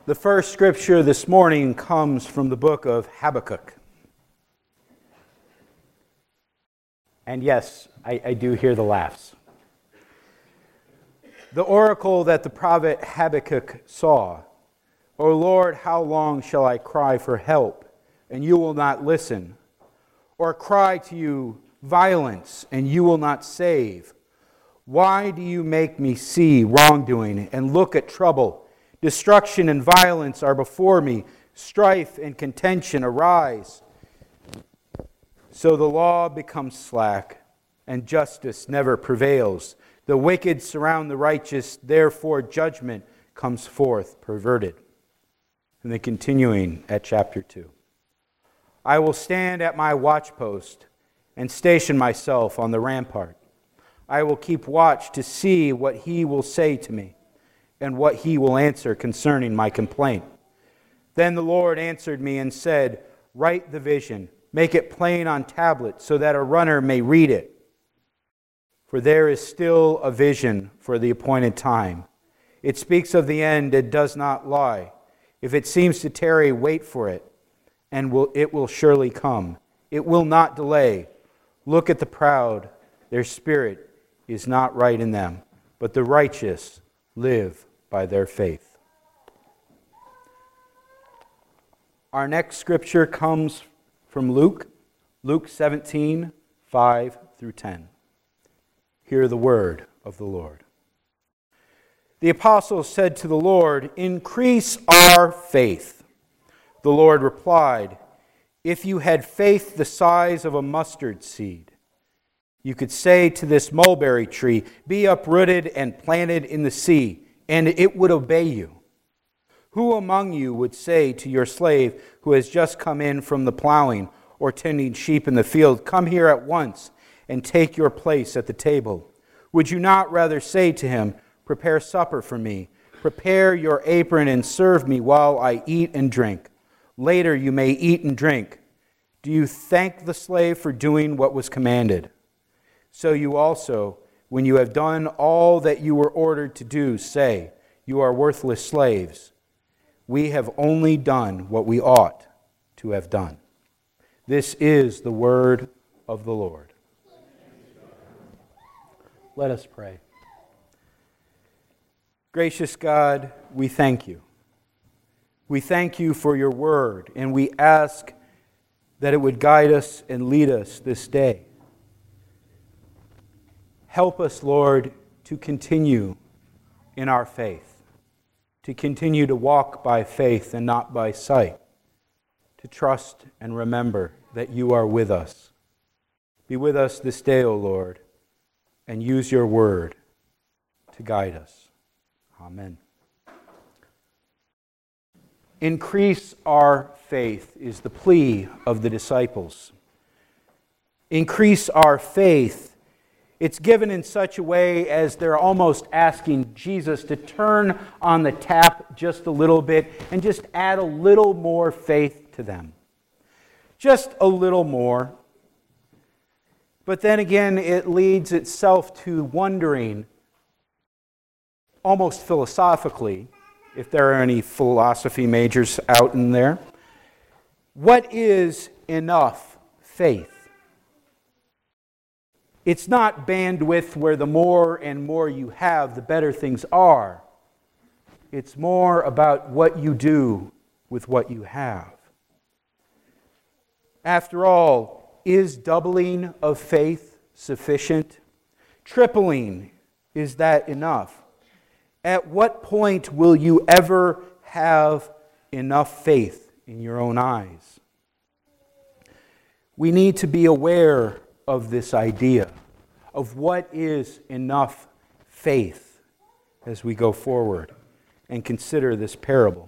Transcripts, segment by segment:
The first scripture this morning comes from the book of Habakkuk. And yes, I do hear the laughs. The oracle that the prophet Habakkuk saw. O Lord, how long shall I cry for help, and you will not listen? Or cry to you violence, and you will not save? Why do you make me see wrongdoing and look at trouble? Destruction and violence are before me. Strife and contention arise. So the law becomes slack, and justice never prevails. The wicked surround the righteous, therefore judgment comes forth perverted. And then continuing at chapter 2. I will stand at my watchpost and station myself on the rampart. I will keep watch to see what he will say to me, and what he will answer concerning my complaint. Then the Lord answered me and said, write the vision, make it plain on tablets, so that a runner may read it. For there is still a vision for the appointed time. It speaks of the end, it does not lie. If it seems to tarry, wait for it, and it will surely come. It will not delay. Look at the proud, their spirit is not right in them, but the righteous live by their faith. Our next scripture comes from Luke 17, 5 through 10. Hear the word of the Lord. The apostles said to the Lord, increase our faith. The Lord replied, if you had faith the size of a mustard seed, you could say to this mulberry tree, be uprooted and planted in the sea, and it would obey you. Who among you would say to your slave who has just come in from the plowing or tending sheep in the field, come here at once and take your place at the table? Would you not rather say to him, prepare supper for me, prepare your apron and serve me while I eat and drink? Later you may eat and drink. Do you thank the slave for doing what was commanded? So you also, when you have done all that you were ordered to do, say, you are worthless slaves. We have only done what we ought to have done. This is the word of the Lord. Let us pray. Gracious God, we thank you. We thank you for your word, and we ask that it would guide us and lead us this day. Help us, Lord, to continue in our faith, to continue to walk by faith and not by sight, to trust and remember that you are with us. Be with us this day, O Lord, and use your word to guide us. Amen. Increase our faith is the plea of the disciples. Increase our faith. It's given in such a way as they're almost asking Jesus to turn on the tap just a little bit and just add a little more faith to them. Just a little more. But then again, it leads itself to wondering, almost philosophically, if there are any philosophy majors out in there, what is enough faith? It's not bandwidth where the more and more you have, the better things are. It's more about what you do with what you have. After all, is doubling of faith sufficient? Tripling, is that enough? At what point will you ever have enough faith in your own eyes? We need to be aware of this idea of what is enough faith as we go forward and consider this parable.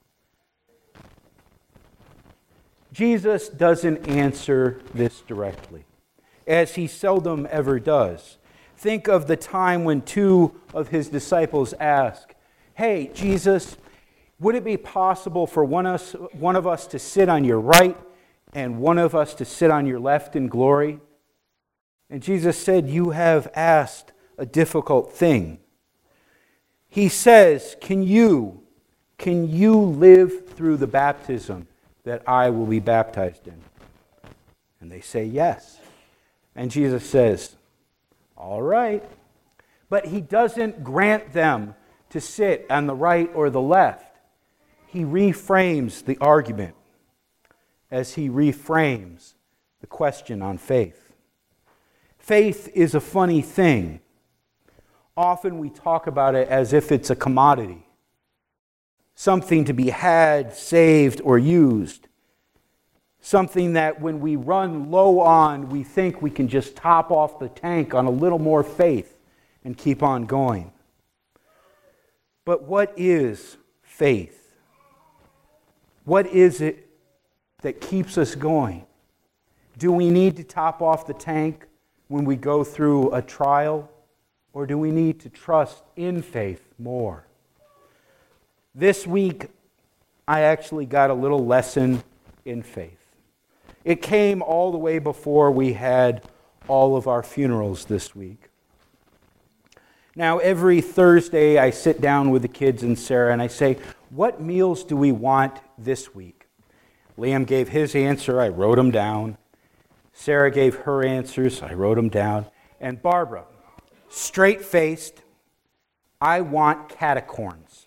Jesus doesn't answer this directly, as he seldom ever does. Think of the time when two of his disciples ask, hey, Jesus, would it be possible for one of us to sit on your right and one of us to sit on your left in glory? And Jesus said, you have asked a difficult thing. He says, can can you live through the baptism that I will be baptized in? And they say yes. And Jesus says, all right. But he doesn't grant them to sit on the right or the left. He reframes the argument as he reframes the question on faith. Faith is a funny thing. Often we talk about it as if it's a commodity, something to be had, saved, or used. Something that when we run low on, we think we can just top off the tank on a little more faith and keep on going. But what is faith? What is it that keeps us going? Do we need to top off the tank when we go through a trial? Or do we need to trust in faith more? This week, I actually got a little lesson in faith. It came all the way before we had all of our funerals this week. Now, every Thursday, I sit down with the kids and Sarah and I say, what meals do we want this week? Liam gave his answer, I wrote them down. Sarah gave her answers, I wrote them down. And Barbara, straight-faced, I want catacorns.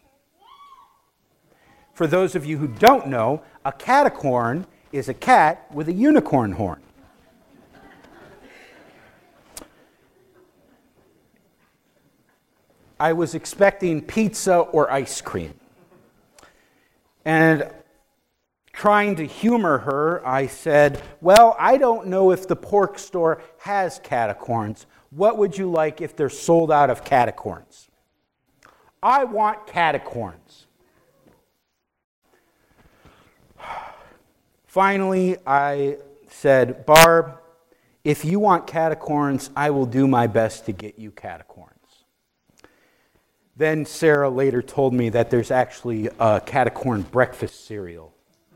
For those of you who don't know, a catacorn is a cat with a unicorn horn. I was expecting pizza or ice cream. And trying to humor her, I said, well, I don't know if the pork store has catacorns. What would you like if they're sold out of catacorns? I want catacorns. Finally, I said, Barb, if you want catacorns, I will do my best to get you catacorns. Then Sarah later told me that there's actually a catacorn breakfast cereal.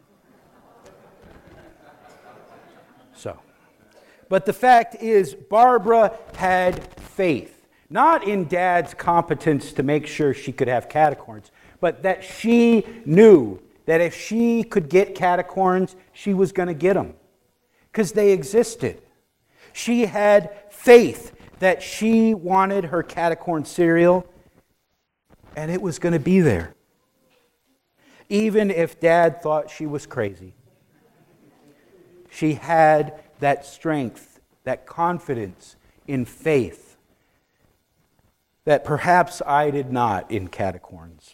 But the fact is, Barbara had faith, not in Dad's competence to make sure she could have catacorns, but that she knew that if she could get catacorns, she was going to get them, because they existed. She had faith that she wanted her catacorn cereal, and it was going to be there. Even if Dad thought she was crazy. She had that strength, that confidence in faith that perhaps I did not in catacorns.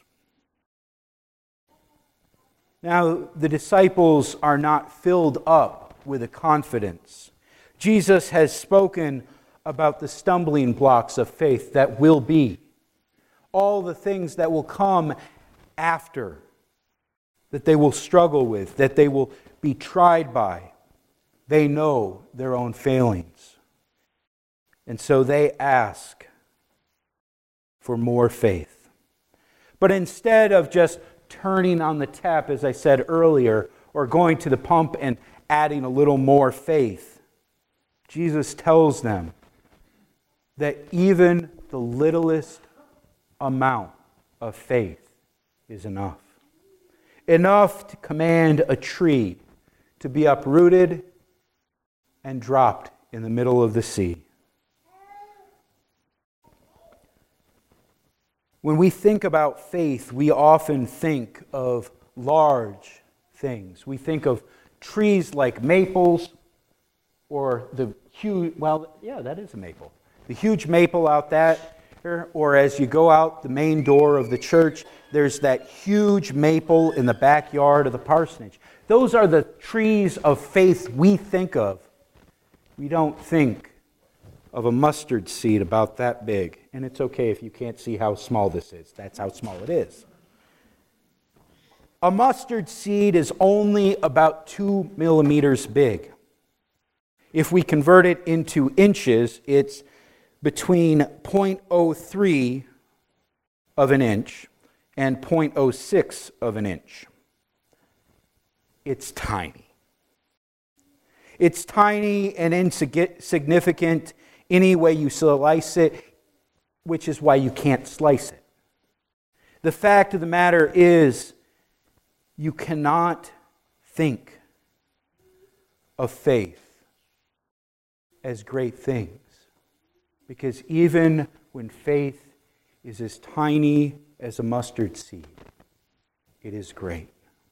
Now, the disciples are not filled up with a confidence. Jesus has spoken about the stumbling blocks of faith that will be, all the things that will come after, that they will struggle with, that they will be tried by. They know their own failings. And so they ask for more faith. But instead of just turning on the tap, as I said earlier, or going to the pump and adding a little more faith, Jesus tells them that even the littlest amount of faith is enough. Enough to command a tree to be uprooted and dropped in the middle of the sea. When we think about faith, we often think of large things. We think of trees like maples, or the huge, well, yeah, that is a maple. The huge maple out that, or as you go out the main door of the church, there's that huge maple in the backyard of the parsonage. Those are the trees of faith we think of. We don't think of a mustard seed about that big. And it's okay if you can't see how small this is. That's how small it is. A mustard seed is only about 2 millimeters big. If we convert it into inches, it's between 0.03 of an inch and 0.06 of an inch. It's tiny. It's tiny and insignificant any way you slice it, which is why you can't slice it. The fact of the matter is, you cannot think of faith as great things. Because even when faith is as tiny as a mustard seed, it is great.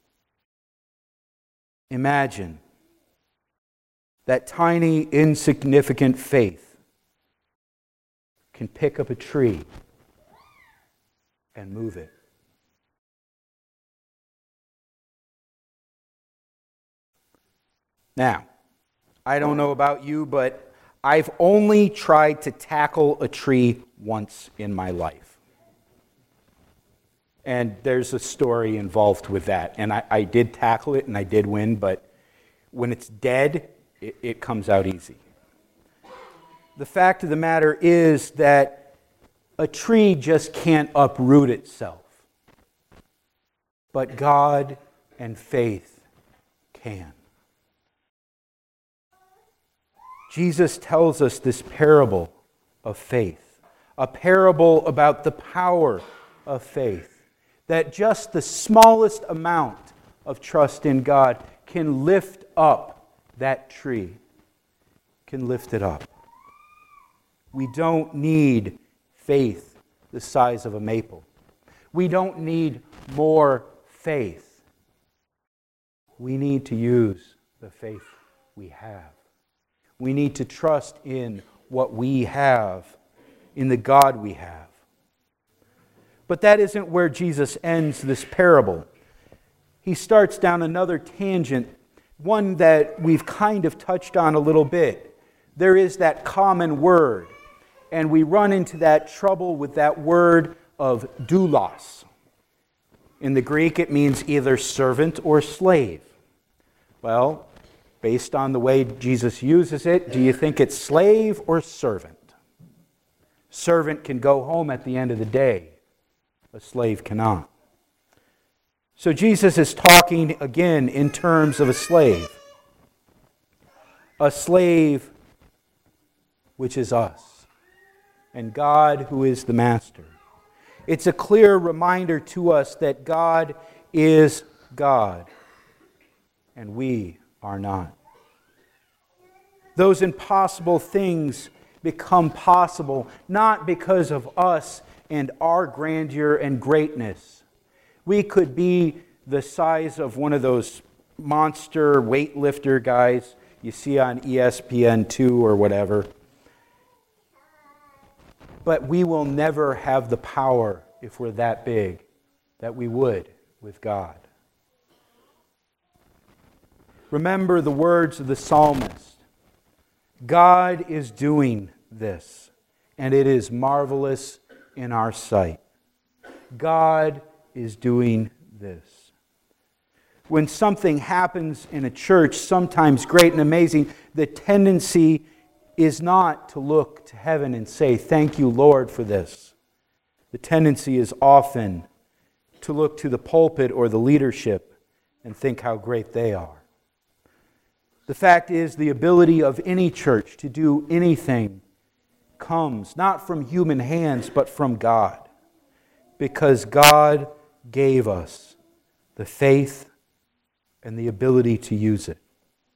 Imagine that tiny, insignificant faith can pick up a tree and move it. Now, I don't know about you, but I've only tried to tackle a tree once in my life. And there's a story involved with that. And I did tackle it and I did win, but when it's dead, it comes out easy. The fact of the matter is that a tree just can't uproot itself. But God and faith can. Jesus tells us this parable of faith, a parable about the power of faith, that just the smallest amount of trust in God can lift up that tree, can lift it up. We don't need faith the size of a maple. We don't need more faith. We need to use the faith we have. We need to trust in what we have, in the God we have. But that isn't where Jesus ends this parable. He starts down another tangent, one that we've kind of touched on a little bit. There is that common word, and we run into that trouble with that word of doulos. In the Greek, it means either servant or slave. Well, based on the way Jesus uses it, do you think it's slave or servant? Servant can go home at the end of the day. A slave cannot. So Jesus is talking again in terms of a slave. A slave which is us. And God who is the master. It's a clear reminder to us that God is God. And we are not. Those impossible things become possible not because of us and our grandeur and greatness. We could be the size of one of those monster weightlifter guys you see on ESPN2 or whatever. But we will never have the power, if we're that big, that we would with God. Remember the words of the psalmist. God is doing this, and it is marvelous in our sight. God is doing this. When something happens in a church, sometimes great and amazing, the tendency is not to look to heaven and say, "Thank you, Lord, for this." The tendency is often to look to the pulpit or the leadership and think how great they are. The fact is, the ability of any church to do anything comes not from human hands, but from God. Because God gave us the faith and the ability to use it.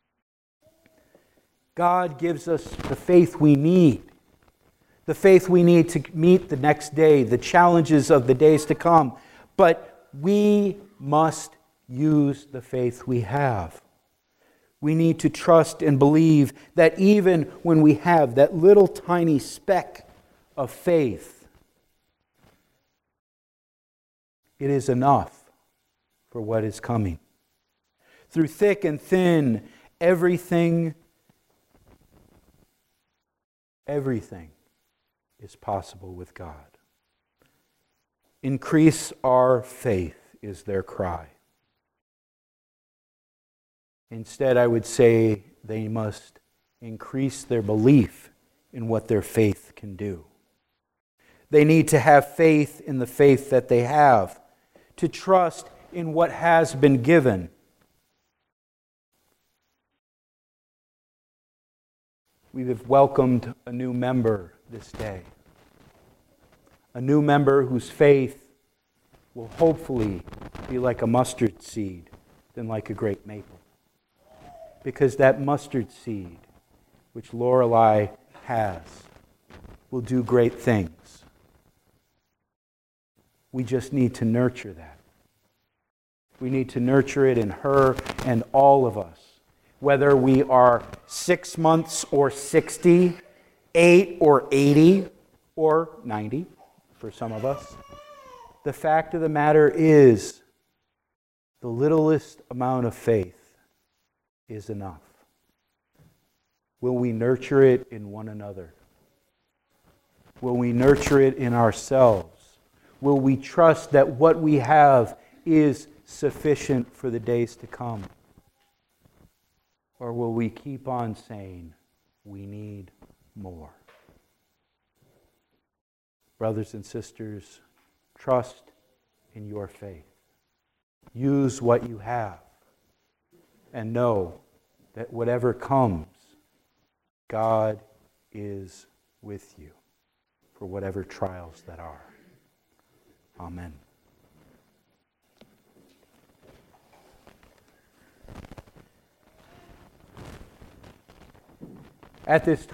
God gives us the faith we need. The faith we need to meet the next day, the challenges of the days to come. But we must use the faith we have. We need to trust and believe that even when we have that little tiny speck of faith, it is enough for what is coming. Through thick and thin, everything is possible with God. Increase our faith is their cry. Instead, I would say they must increase their belief in what their faith can do. They need to have faith in the faith that they have, to trust in what has been given. We have welcomed a new member this day. A new member whose faith will hopefully be like a mustard seed than like a great maple. Because that mustard seed, which Lorelei has, will do great things. We just need to nurture that. We need to nurture it in her and all of us. Whether we are 6 months or 60, 8 or 80, or 90 for some of us. The fact of the matter is, the littlest amount of faith is enough. Will we nurture it in one another? Will we nurture it in ourselves? Will we trust that what we have is sufficient for the days to come? Or will we keep on saying, we need more? Brothers and sisters, trust in your faith. Use what you have. And know that whatever comes, God is with you for whatever trials that are. Amen. At this